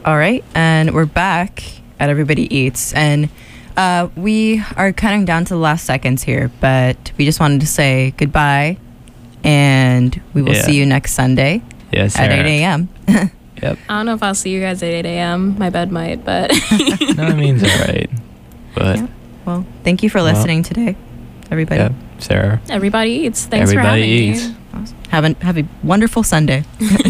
All right, and we're back at Everybody Eats, and we are cutting down to the last seconds here, but we just wanted to say goodbye, and we will see you next Sunday at 8 a.m. Yep. I don't know if I'll see you guys at 8 a.m. My bed might, but... No, it means all right. But yeah. Well, thank you for listening today, everybody. Yeah, Sarah. Everybody Eats. Thanks for having me. Awesome. Have a wonderful Sunday.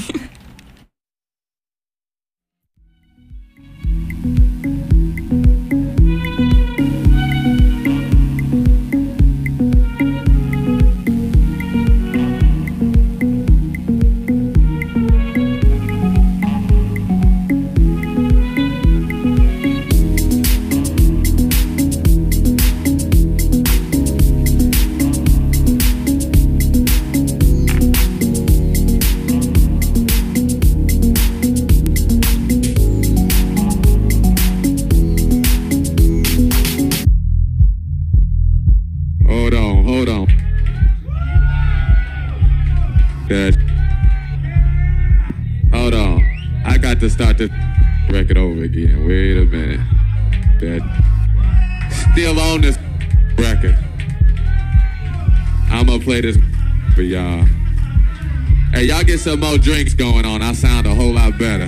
Hold on. Good. Hold on. I got to start this record over again. Wait a minute. Good. Still on this record. I'm gonna play this for y'all. Hey, y'all get some more drinks going on. I sound a whole lot better.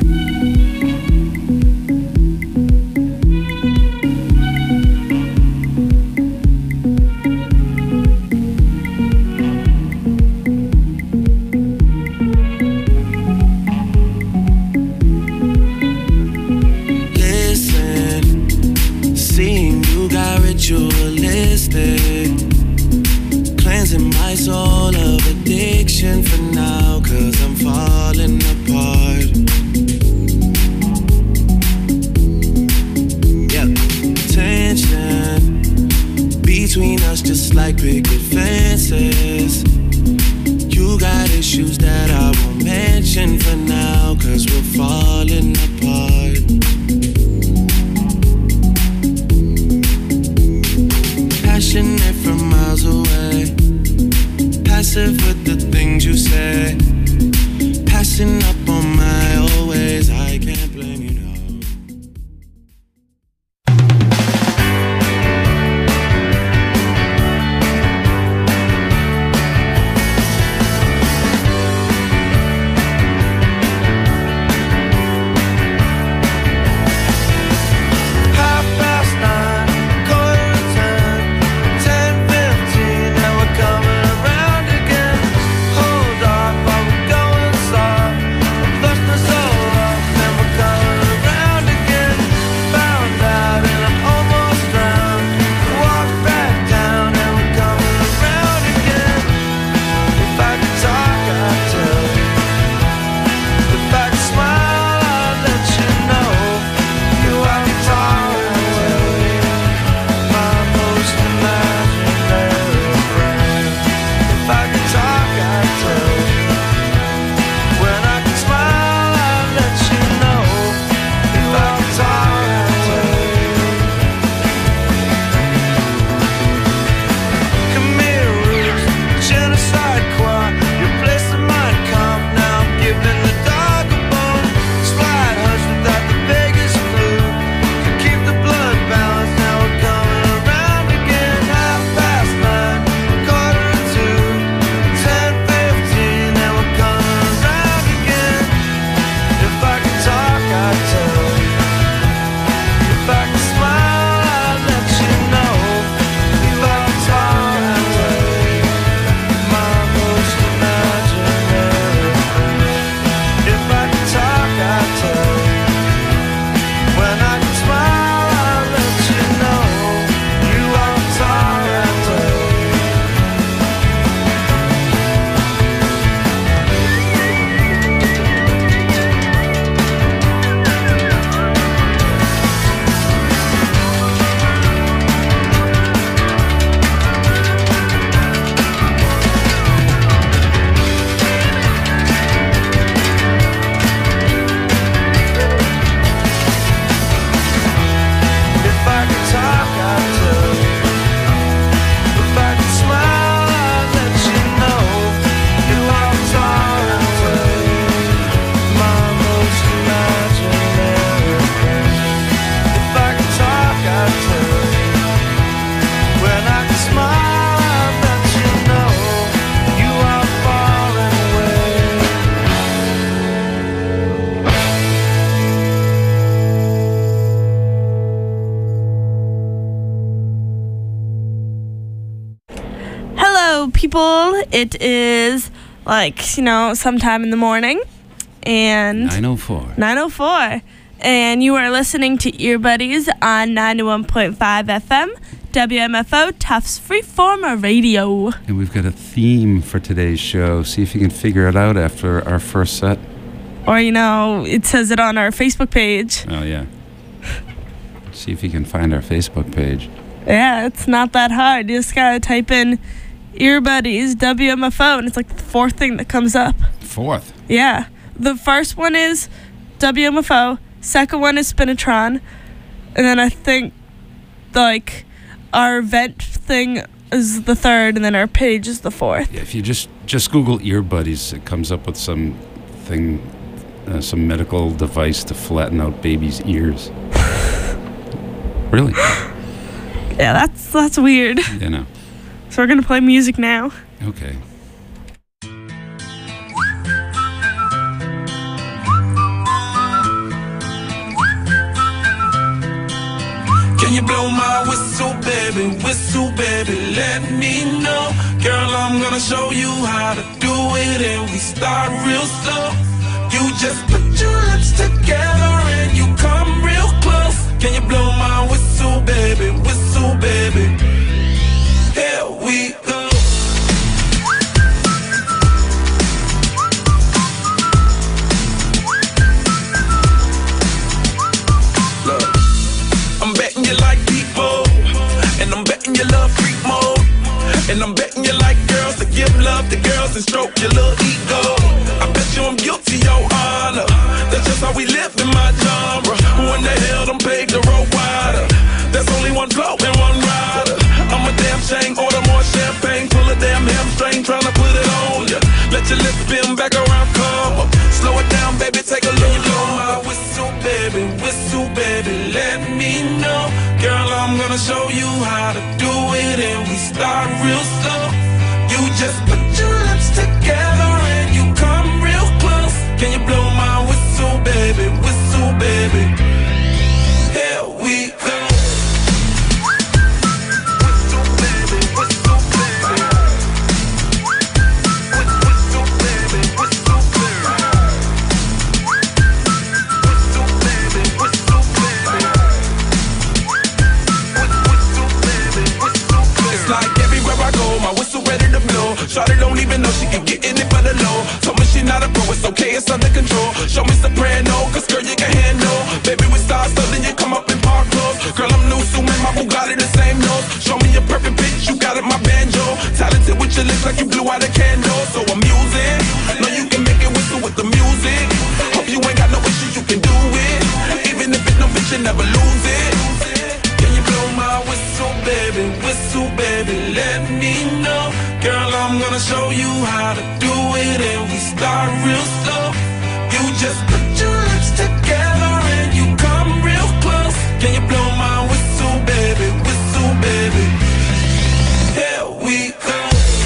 Cleansing my soul of addiction for now, 'cause I'm falling apart. Yeah, tension between us just like picket fences. You got issues that I won't mention for now, 'cause we're falling apart. Passionate from miles away, passive with the things you say, passing up on my always. I can't blame you, no. people. It is sometime in the morning. And 9:04. And you are listening to Ear Buddies on 91.5 FM, WMFO, Tufts Freeform Radio. And we've got a theme for today's show. See if you can figure it out after our first set. Or, it says it on our Facebook page. Oh, yeah. See if you can find our Facebook page. Yeah, it's not that hard. You just gotta type in Ear Buddies, WMFO, and it's like the fourth thing that comes up. Fourth? Yeah. The first one is WMFO. Second one is Spinatron. And then I think, our event thing is the third, and then our page is the fourth. Yeah, if you just Google Ear Buddies, it comes up with some medical device to flatten out babies' ears. Really? Yeah, that's weird. So we're going to play music now. Okay. Can you blow my whistle, baby, let me know. Girl, I'm gonna show you how to do it, and we start real slow. You just put your lips together and you come real close. Can you blow my whistle, baby, here we go. I'm betting you like people, and I'm betting you love freak mode, and I'm betting you like girls to give love to girls and stroke your little ego. I bet you I'm guilty, your honor. That's just how we live in my genre. Who in the hell done paved the road wider? There's only one blow and one rider. I'm a damn shame, order more champagne, pull a damn hamstring, tryna put it on ya. Let your lips spin back around, come up. Slow it down, baby, take a look. Blow my whistle, baby, let me know. Girl, I'm gonna show you how to do it, and we start real slow. You just put your lips together and you come real close. Can you blow my whistle, baby, here we go. Shawty don't even know she can get in it for the low. Told me she not a pro, it's okay, it's under control. Show me soprano, cause girl you can handle. Baby we start so then you come up in park clothes. Girl I'm new, so man, my Bugatti the same nose. Show me a perfect pitch, you got it, my banjo. Talented with your lips like you blew out a candle. So I'm using, know you can make it whistle with the music. Hope you ain't got no issues, you can do it. Even if it no bitch, you never lose it. Can you blow my whistle, baby, let me know. Girl, I'm gonna show you how to do it, and we start real slow. You just put your lips together and you come real close. Can you blow my whistle, baby, here we go.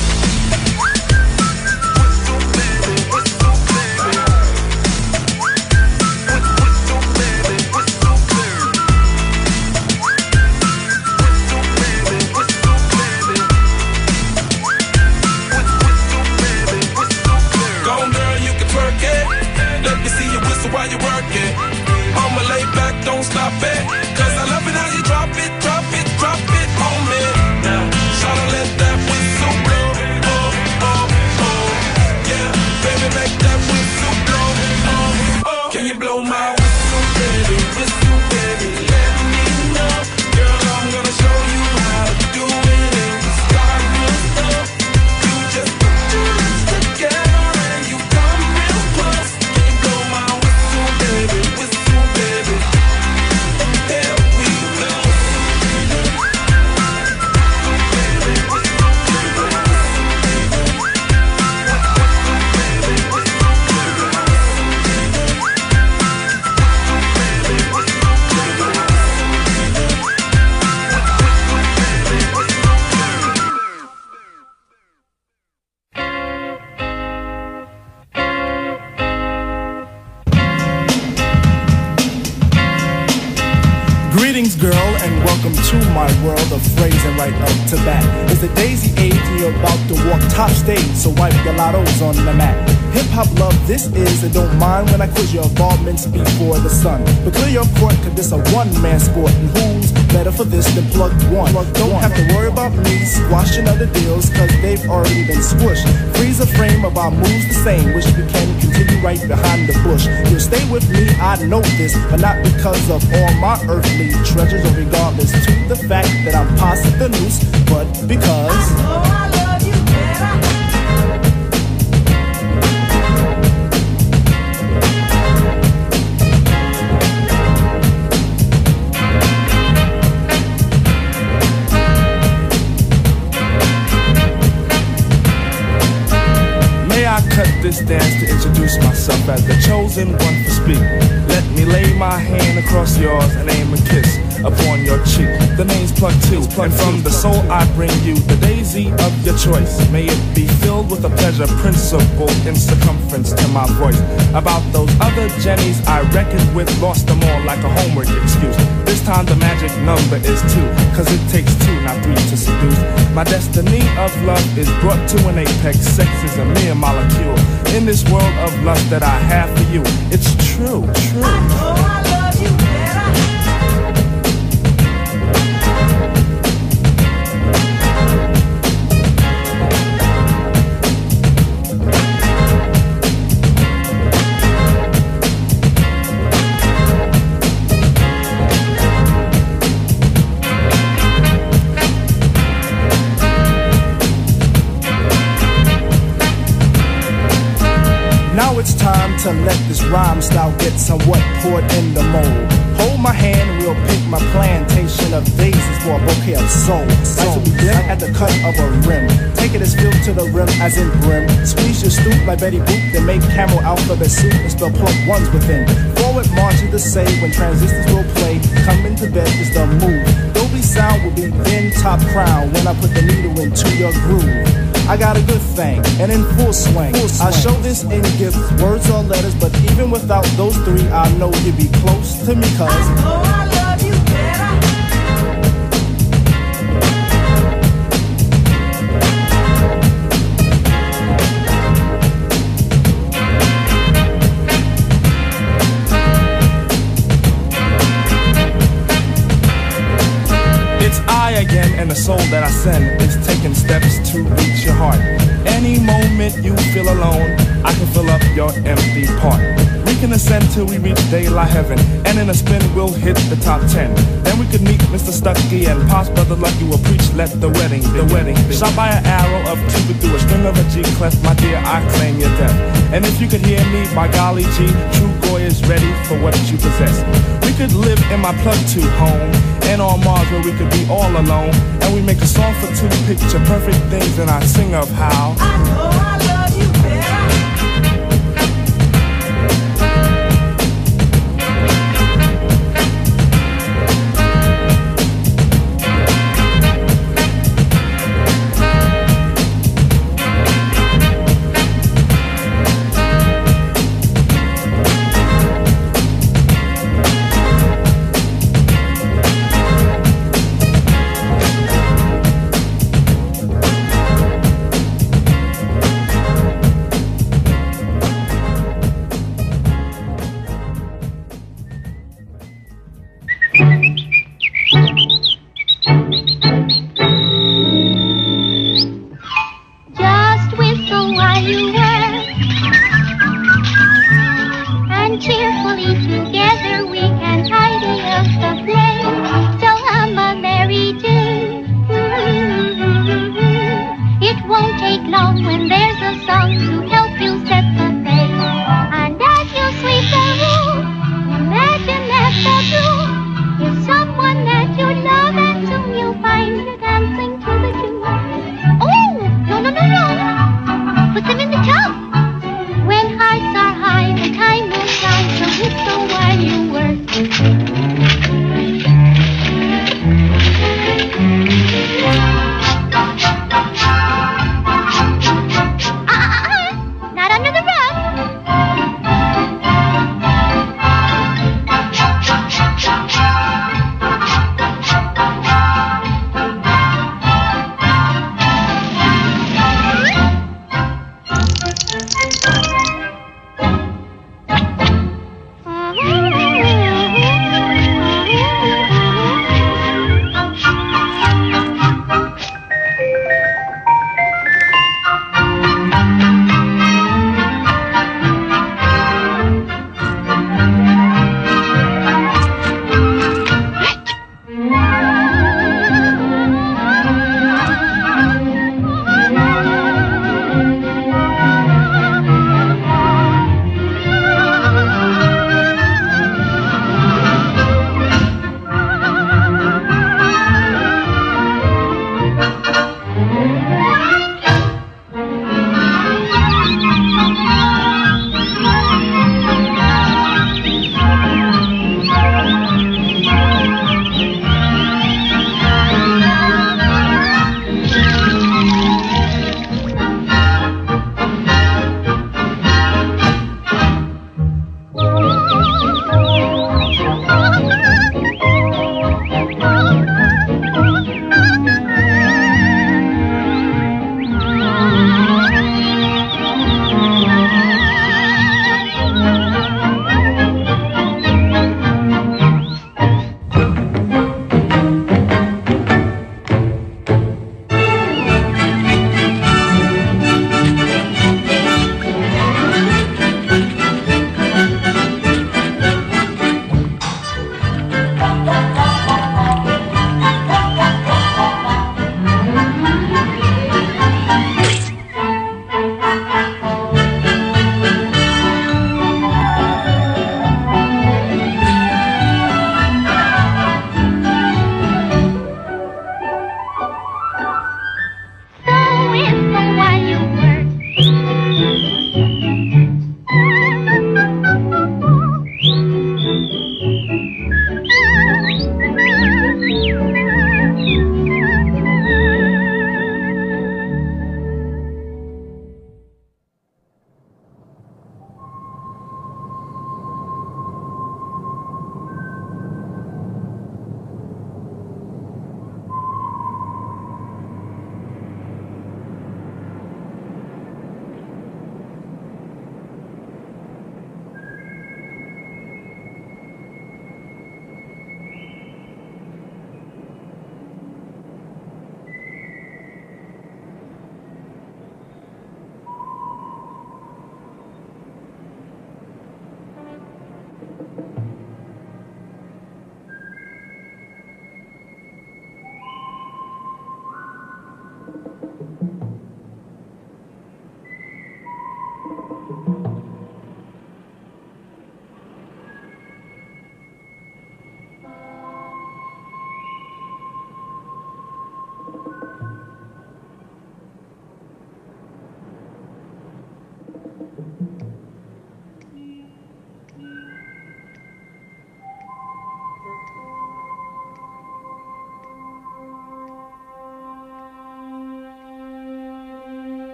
While you work it, I'ma lay back, don't stop it. Cause I love it how you drop it on me. Now, tryna let that whistle blow. Oh, yeah, baby, make that whistle blow. Oh, can you blow my whistle, baby, let me know. Girl, I'm gonna show you how to do it, and we start real slow. You just put your lips together and you come real close. Can you blow my whistle, baby, here we go. and welcome to my world of phrasing right up to bat. It's the daisy age and you're about to walk top stage, so wipe your lottos on the mat. Hip-hop love this is, and don't mind when I quiz your involvements before the sun. But clear your court, cause this a one-man sport, and who's better for this than Plug One? Don't have to worry about me squashing other deals, cause they've already been squished. Freeze a frame of our moves the same, wish we can continue right behind the bush. You'll stay with me, I know this, but not because of all my earthly treasures, or regardless to the fact that I'm past the noose, but because I know I love you better. I cut this dance to introduce myself as the chosen one for speak. Let me lay my hand across yours and aim a kiss upon your cheek. The name's Plug 2, and from the soul I bring you the daisy of your choice. May it be filled with a pleasure principle in circumference to my voice. About those other Jennies I reckoned with, lost them all like a homework excuse. This time the magic number is 2, cause it takes 2, not 3 to seduce. My destiny of love is brought to an apex. Sex is a mere molecule in this world of lust that I have for you. It's true, true. I know I love you better. Now it's time to let this rhyme style get somewhat poured in the mold. Hold my hand and we'll pick my plantation of daisies for a bouquet of soul. Like to begin at the cut of a rim. Take it as filled to the rim as in brim. Squeeze your stoop like Betty Boop, then make camel alphabet soup and spell Plug Ones within. Forward march is the say when transistors will play. Coming to bed is the move. Dolby sound will be in top crown when I put the needle into your groove. I got a good thing, and in full swing. I show this in gifts, words or letters, but even without those 3, I know you'd be close to me, cause I know I love you better. It's I again, and the soul that I send is taking steps to reach your heart. Any moment you feel alone, I can fill up your empty part. We can ascend till we reach daylight heaven, and in a spin we'll hit the top 10. Then we could meet Mr. Stucky and Pops Brother Lucky will preach, let the wedding be. Shot by an arrow of Cupid through a string of a G clef, my dear, I claim your death. And if you could hear me, by golly G, true Goy is ready for what you possess. We could live in my Plug 2 home, and on Mars where we could be all alone. And we make a song for 2, picture perfect things, and I sing of how I know I love you better.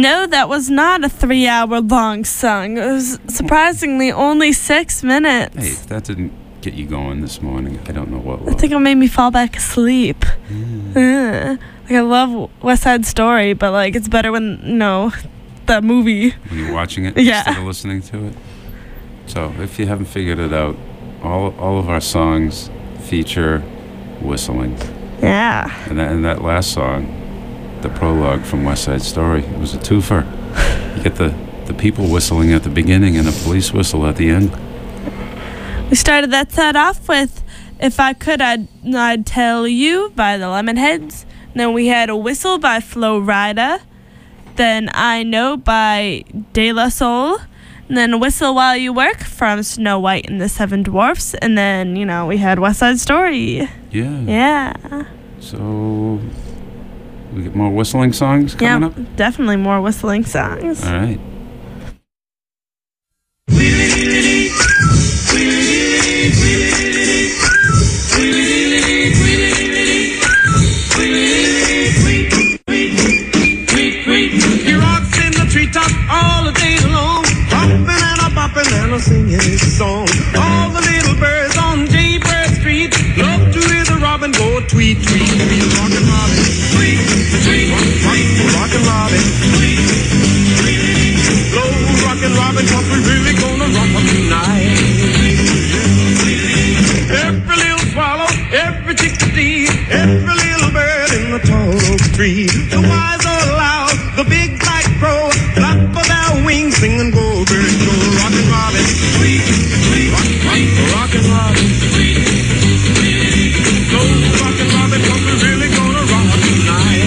No, that was not a 3-hour-long song. It was surprisingly only 6 minutes. Hey, if that didn't get you going this morning, I don't know what will. I think it made me fall back asleep. Like, I love West Side Story, but like it's better when, the movie. When you're watching it Yeah. instead of listening to it. So if you haven't figured it out, all of our songs feature whistling. Yeah. And that last song, the prologue from West Side Story, it was a twofer. You get the people whistling at the beginning and a police whistle at the end. We started that set off with If I Could, I'd Tell You by the Lemonheads. Then we had a whistle by Flo Rida. Then I Know by De La Soul. And then Whistle While You Work from Snow White and the Seven Dwarfs. And then, we had West Side Story. Yeah. Yeah. So we get more whistling songs coming up? Definitely more whistling songs. All right. He rocks in the treetop all the day long, hopping and a bopping and a singing his song. All the little birds on Jaybird Street love to hear the robin go tweet, tweet, tweet. Rockin' Robin, tweet, tweet, rockin' Robin, tweet, tweet. Blow rockin' Robin, 'cause we really gonna rock 'em tonight. Every little swallow, every chickadee, every little bird in the tall oak tree. The wise or loud, the big black crow, flap of their wings, sing and go, bird, go. Rockin' Robin, tweet, tweet, rockin' Robin, tweet, tweet. Blow rockin' Robin, 'cause we really gonna rock 'em tonight.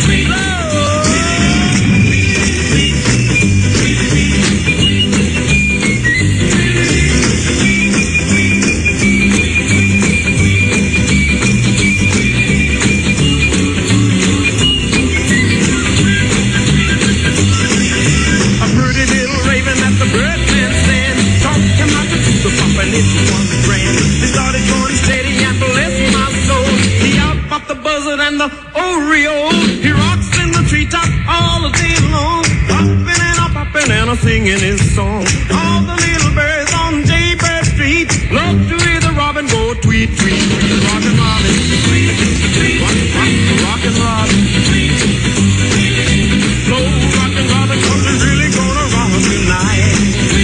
And the Oreo, he rocks in the treetop all the day long, hopping and a popping and a singing his song. All the little birds on Jaybird Street love to hear the robin go tweet, tweet, tweet. Rockin' Robin, tweet, tweet, rockin' Robin, tweet, tweet. Slow rockin' Robin, 'cause we're really gonna rock 'em tonight.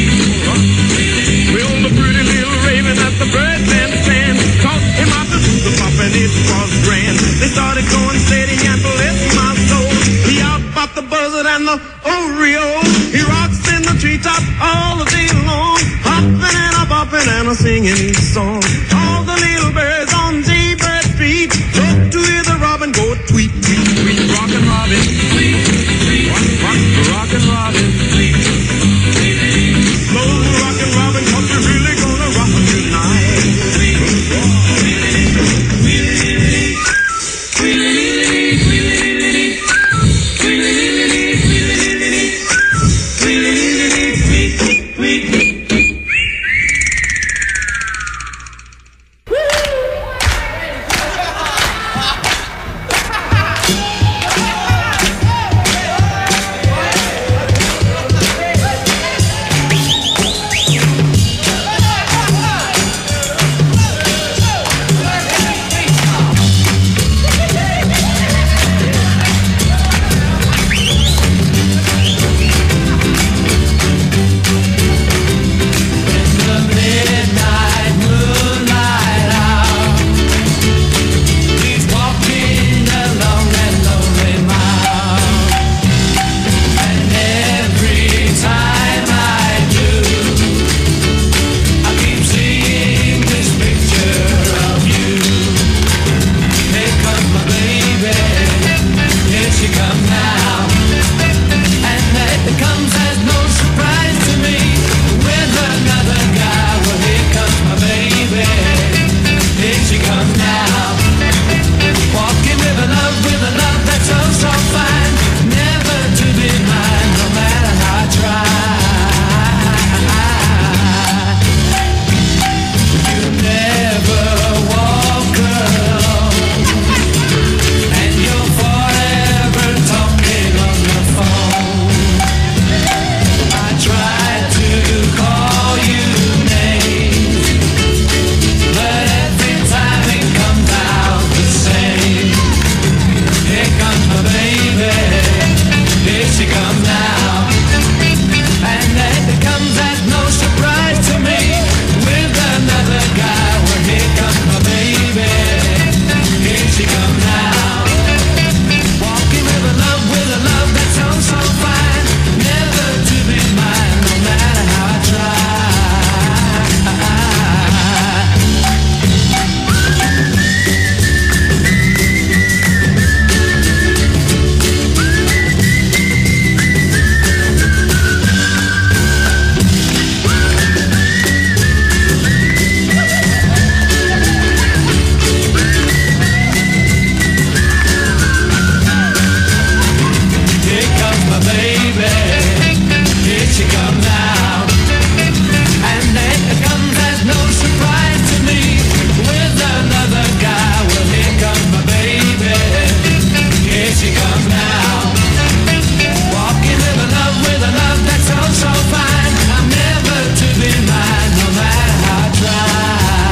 Well, the pretty little raven at the birdman stand taught him how to do the pop, and it was grand. They started going steady and bless my soul. He out bought the buzzard and the Oreo. He rocks in the treetop all the day long, hopping and a bopping and a singing his song. All the little birds on Jaybird Street love to hear the robin go tweet, tweet, tweet. Rockin' Robin, tweet, tweet, rockin' Robin, tweet, tweet. Slow rockin' Robin, 'cause we're really gonna rock 'em tonight. Tweet, come now. And then it comes as no surprise to me, with another guy. Well, here comes my baby. Here she comes now. Walking with a love that's so, so fine. I'm never to be mine, no matter how I try.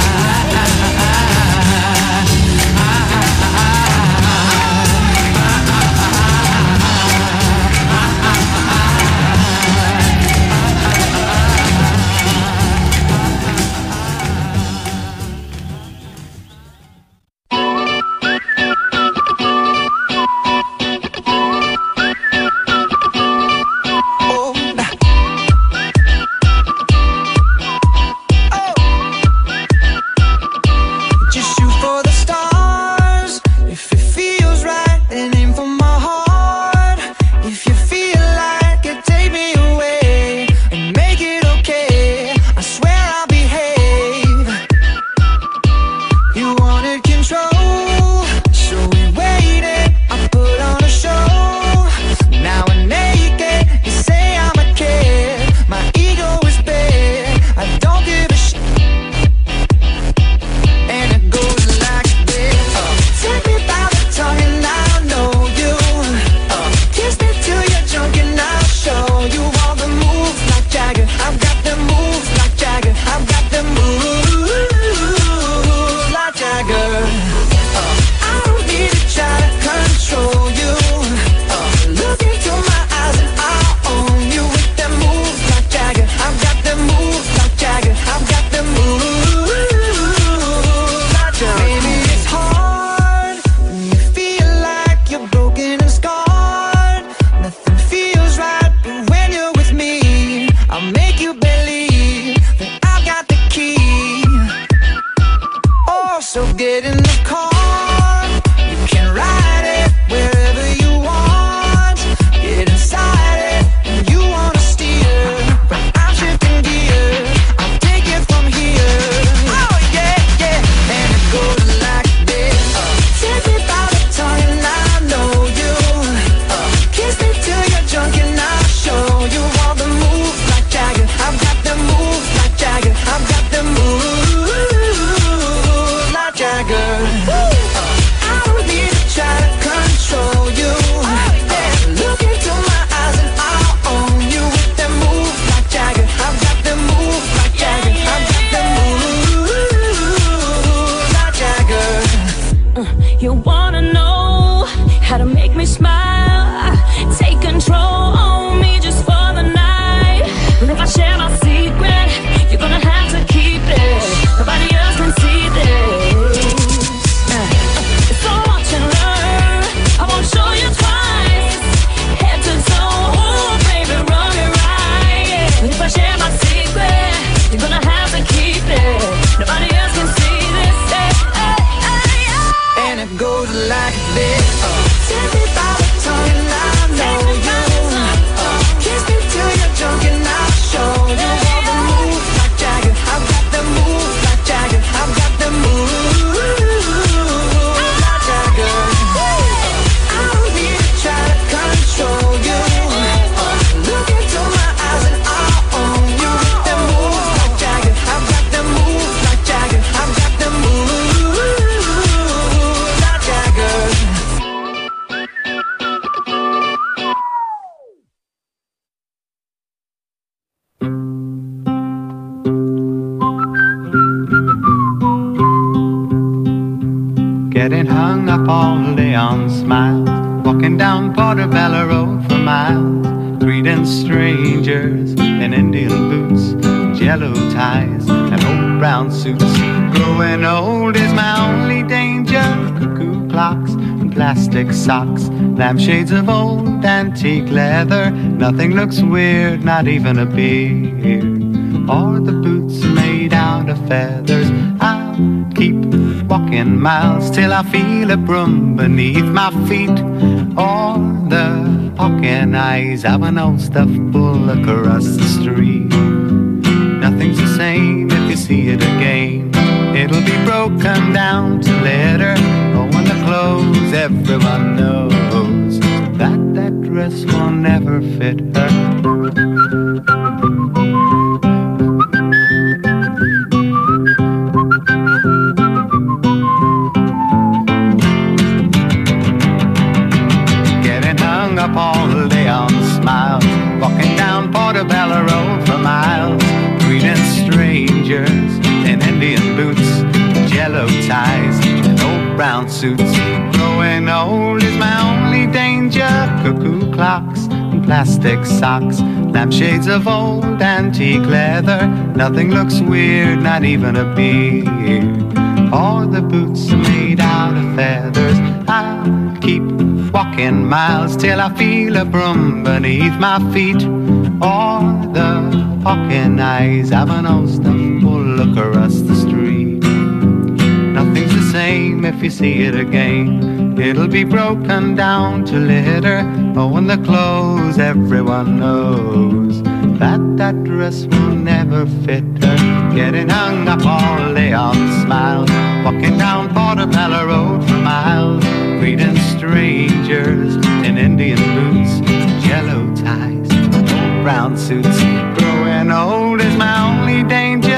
Getting hung up all day on smiles, walking down Portobello Road for miles, greeting strangers in Indian boots, yellow ties and old brown suits. Growing old is my only danger. Cuckoo clocks and plastic socks, lampshades of old antique leather. Nothing looks weird, not even a beard, or the boots made out of feathers. I'll keep walking miles till I feel a broom beneath my feet, or the pocket eyes of an old stuffed bull across the street. Nothing's the same if you see it again. It'll be broken down to later, or when the clothes everyone knows that that dress will never fit her. strangers in Indian boots, yellow ties, and old brown suits. Growing old is my only danger. Cuckoo clocks and plastic socks, lampshades of old antique leather. Nothing looks weird, not even a beard. Or the boots made out of feathers. I'll keep walking miles till I feel a broom beneath my feet. Or the hawking eyes have an old stuffed bull look across the street. Nothing's the same if you see it again. It'll be broken down to litter. Oh, and the clothes everyone knows that dress will never fit her. Getting hung up all day on smiles, walking down Portobello Road for miles, greeting strangers in Indian boots, yellow ties, old brown suits. Growing old is my only danger.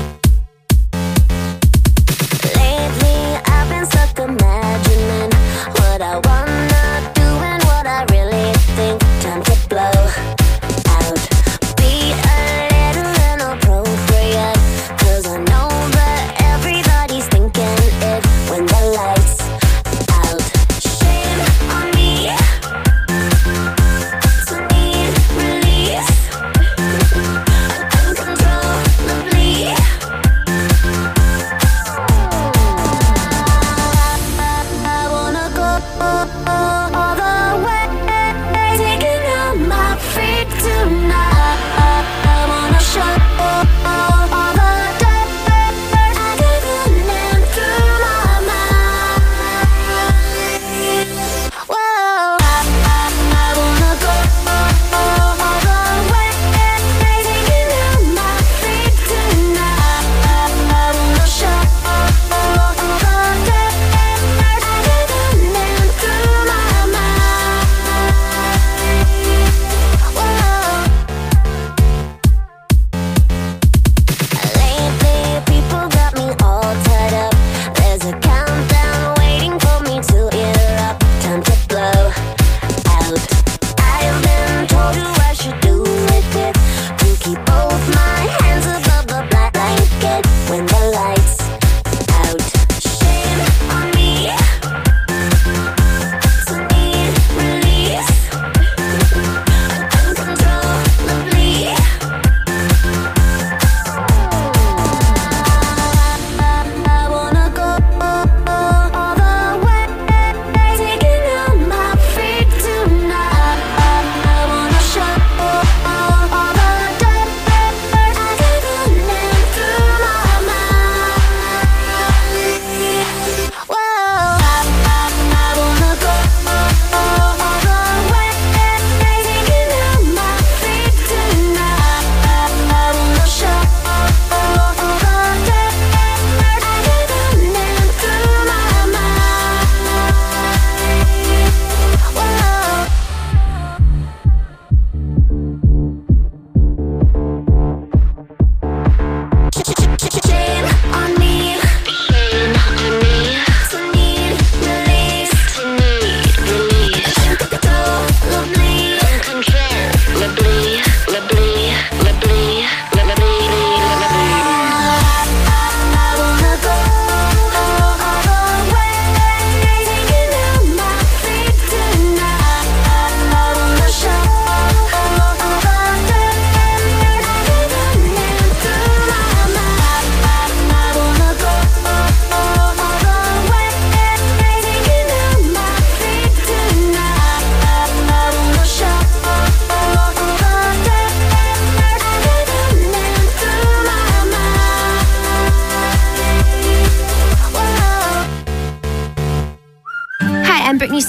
Lately I've been stuck imagining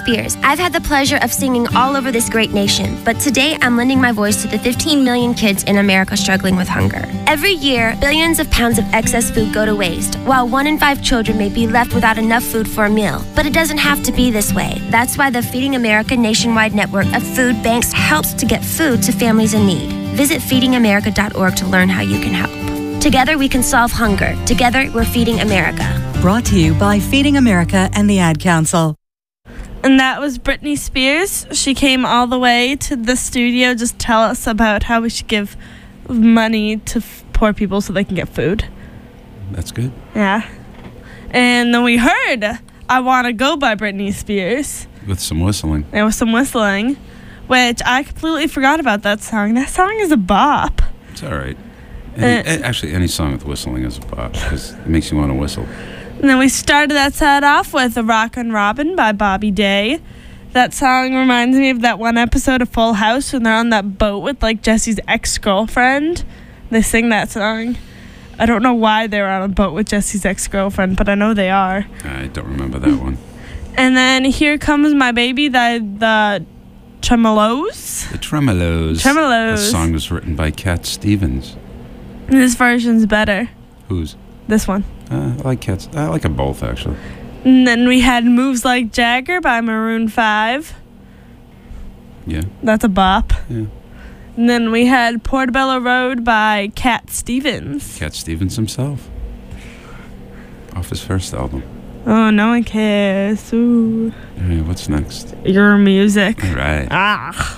Spears. I've had the pleasure of singing all over this great nation, but today I'm lending my voice to the 15 million kids in America struggling with hunger. Every year, billions of pounds of excess food go to waste, while 1 in 5 children may be left without enough food for a meal. But it doesn't have to be this way. That's why the Feeding America nationwide network of food banks helps to get food to families in need. Visit feedingamerica.org to learn how you can help. Together we can solve hunger. Together we're Feeding America. Brought to you by Feeding America and the Ad Council. And that was Britney Spears. She came all the way to the studio just to tell us about how we should give money to poor people so they can get food. That's good. Yeah. And then we heard I Wanna Go by Britney Spears. With some whistling. There was some whistling, which I completely forgot about that song. That song is a bop. It's all right. Actually, any song with whistling is a bop because it makes you want to whistle. And then we started that set off with Rockin' Robin by Bobby Day. That song reminds me of that one episode of Full House when they're on that boat with like Jesse's ex-girlfriend. They sing that song. I don't know why they were on a boat with Jesse's ex-girlfriend, but I know they are. I don't remember that one. And then Here Comes My Baby, the Tremolos. The Tremolos. Tremolos. The song was written by Cat Stevens. This version's better. Whose? This one. I like Cats. I like them both, actually. And then we had Moves Like Jagger by Maroon 5. Yeah. That's a bop. Yeah. And then we had Portobello Road by Cat Stevens. Cat Stevens himself. Off his first album. Oh, no one cares. Ooh. All right, what's next? Your music. All right. Ah.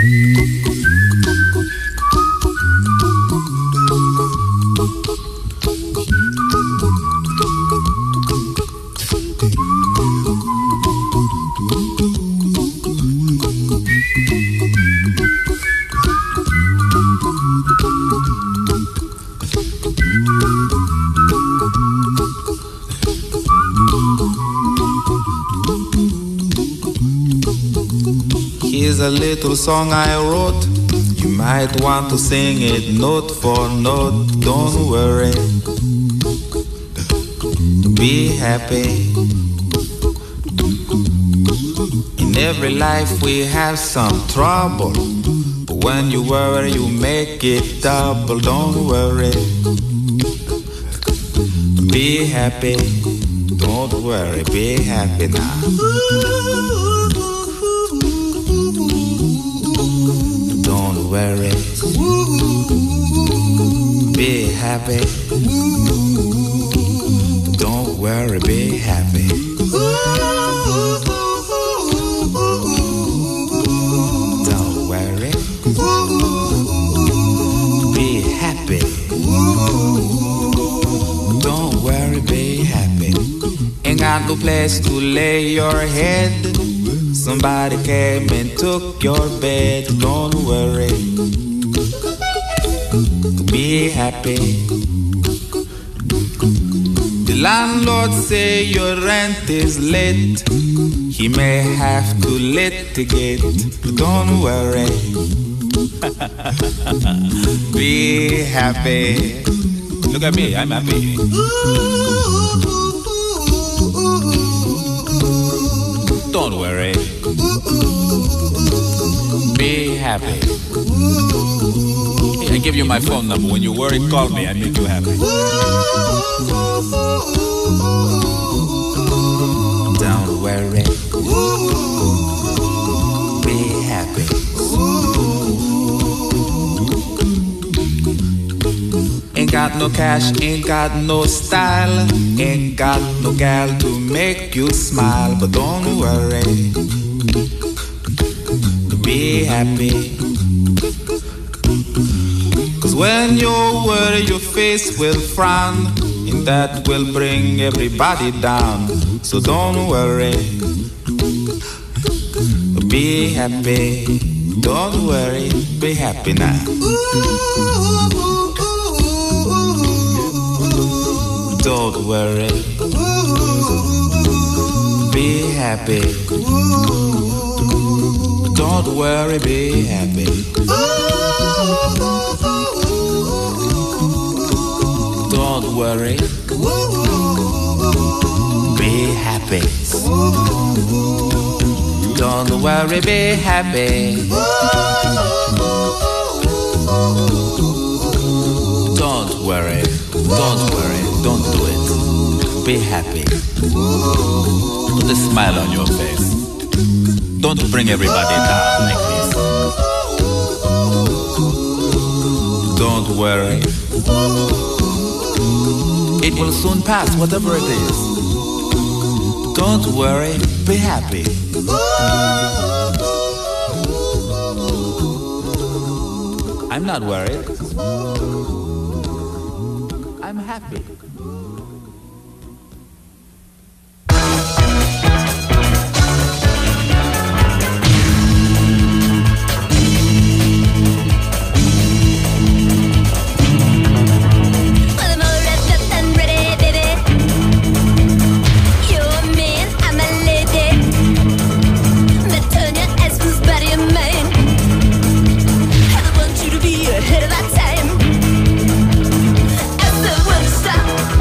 Here's a little song I wrote. You might want to sing it note for note. Don't worry, be happy. In every life we have some trouble, but when you worry you make it double. Don't worry, be happy. Don't worry, be happy now. Don't worry, be happy. Don't worry, be happy. Don't worry, be happy. Don't worry, be happy. Ain't got no place to lay your head. Somebody came and took your bed. Don't worry, be happy. The landlord say your rent is late. He may have to litigate. Don't worry, be happy. Look at me, I'm happy. Don't worry, be happy. I give you my phone number. When you worry, call me. I make you happy. Don't worry, be happy. Ain't got no cash, ain't got no style, ain't got no gal to make you smile. But don't worry, be happy. Cause when you worry your face will frown, and that will bring everybody down. So don't worry, be happy. Don't worry, be happy now. Don't worry, be happy. Don't worry, be happy. Don't worry, be happy. Don't worry, be happy. Don't worry, don't do it. Be happy. Put a smile on your face. Don't bring everybody down like this. Don't worry, it will soon pass, whatever it is. Don't worry, be happy. I'm not worried. I'm happy. Ahead of our time. Everyone stop.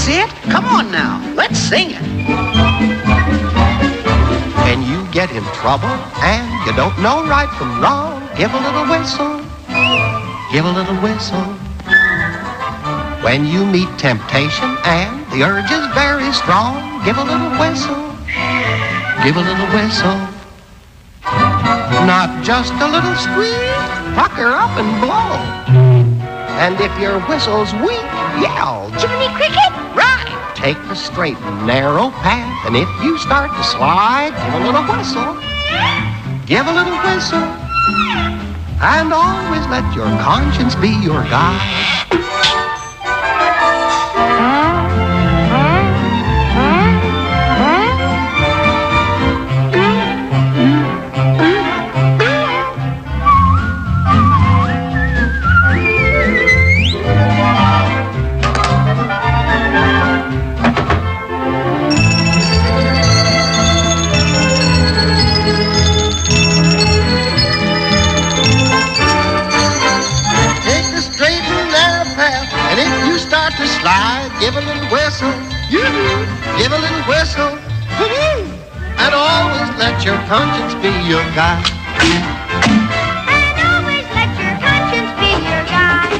That's it? Come on now, let's sing it. When you get in trouble and you don't know right from wrong, give a little whistle, give a little whistle. When you meet temptation and the urge is very strong, give a little whistle, give a little whistle. Not just a little squeak, pucker up and blow. And if your whistle's weak, yell, Jiminy Cricket, right! Take the straight and narrow path, and if you start to slide, give a little whistle, give a little whistle. And always let your conscience be your guide. Give a little whistle, give a little whistle, and always let your conscience be your guide. And always let your conscience be your guide.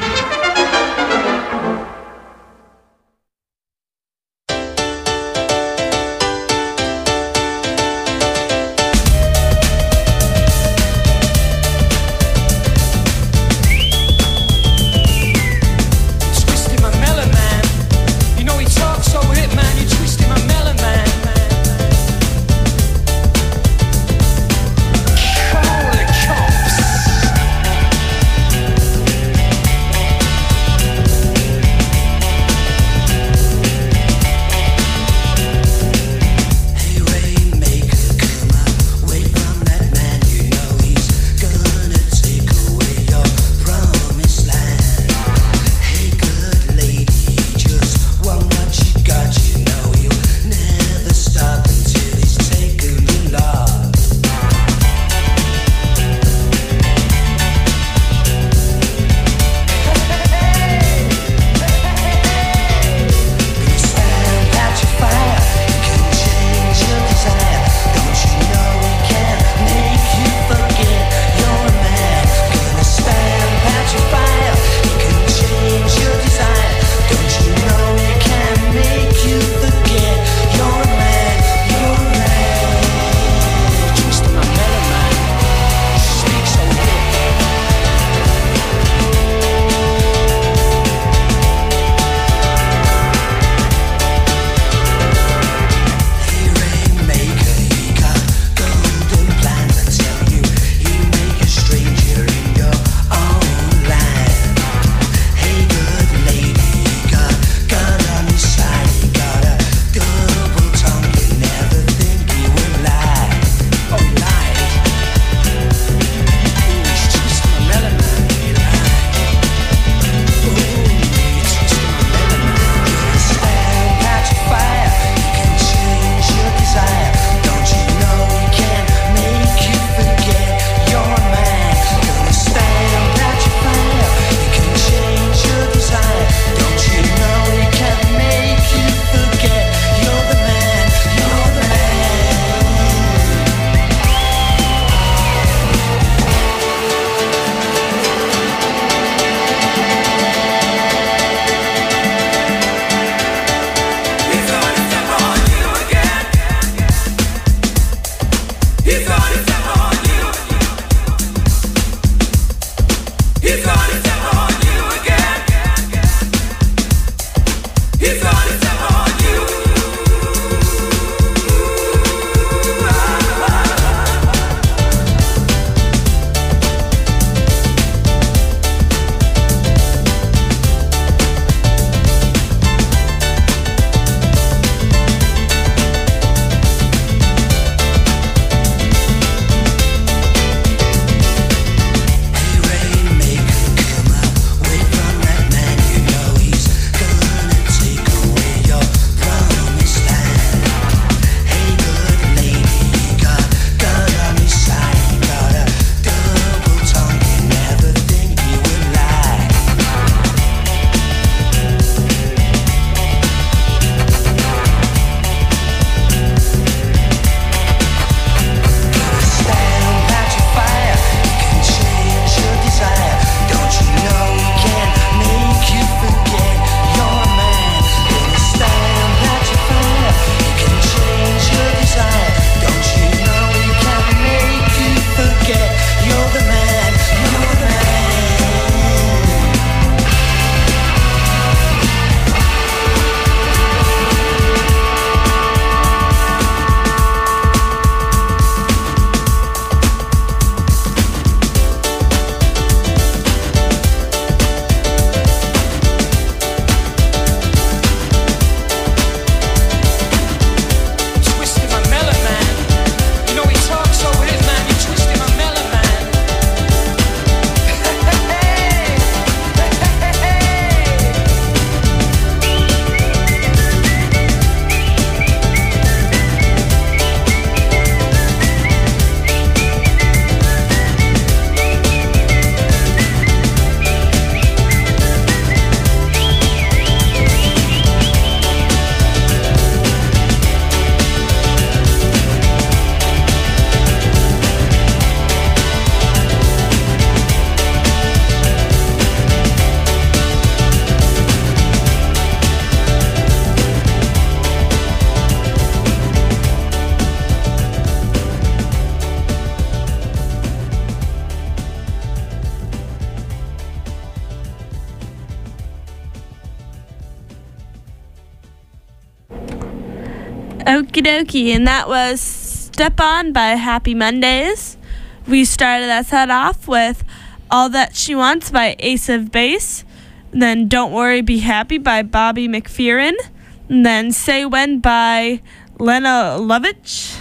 Okie dokie. And that was Step On by Happy Mondays. We started that set off with All That She Wants by Ace of Base. Then Don't Worry, Be Happy by Bobby McFerrin. And then Say When by Lena Lovitch.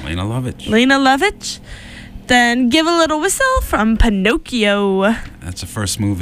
Then Give a Little Whistle from Pinocchio. That's the first move.